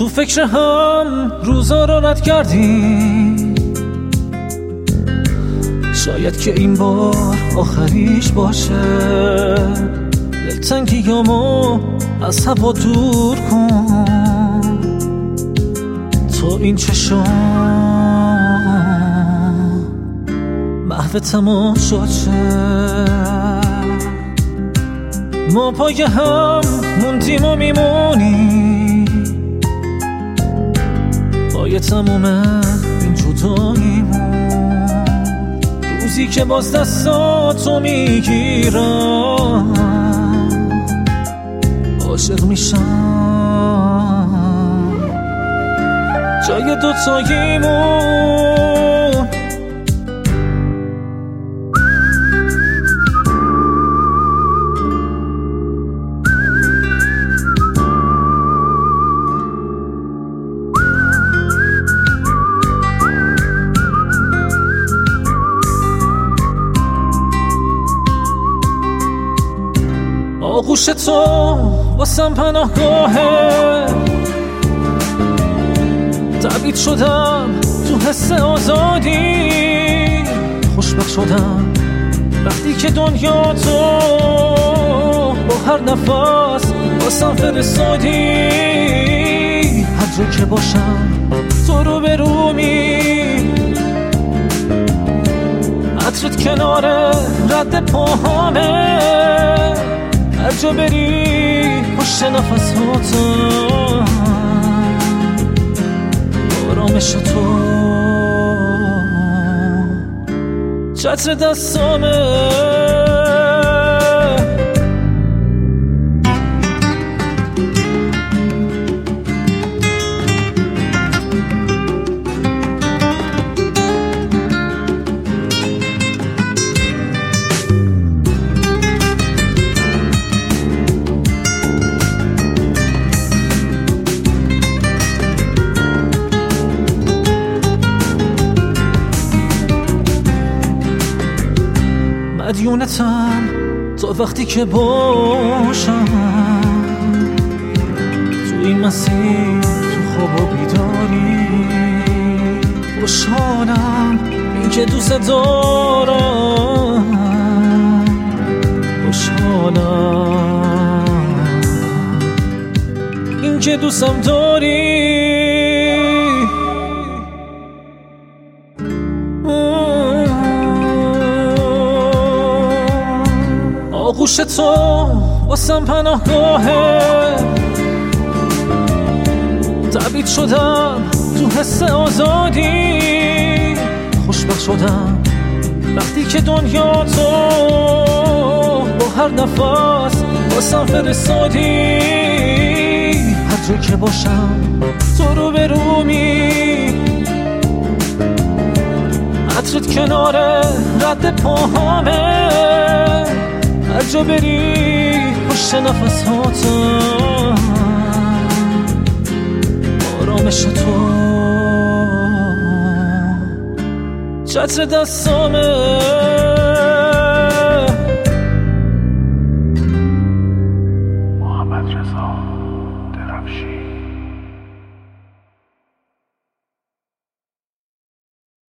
تو فکر هم روزا رو رد کردیم، شاید که این بار آخریش باشه. دلتنگیامو از هوا دور کن، تو این چشم محو تماشا شه. ما پای هم موندیم و میمونیم، پای تموم این جداییمون. روزی که باز دستاتو میگیرم عاشق میشم، جای دوتاییمون. آغوش تو واسم پناهگاهه، تبعید شدم تو حس آزادی. خوشبخت شدم وقتی که دنیا تو با هر نفس واسم فرستادی. هر جا که باشم تو رو برومی، عطرت کنار رد پاهامه. هر جا بری پشت نفس هاتم، آرامش تو چتر دستامه. مدیونتم تا وقتی که باشم تو این مسیر، تو خواب و بیداری. خوشحالم این که دوست دارم، خوشحالم این که دوستم داری. آغوش تو واسم پناهگاهه، تبعید شدم تو حس آزادی. خوشبخت شدم وقتی که دنیا تو با هر نفس واسم فرستادی. هر جا که باشم تو رو برومی، عطرت کنار رد پاهامه. هر جا بری پشت نفس هاتم، آرامش تو چتر دستامه. محمد رضا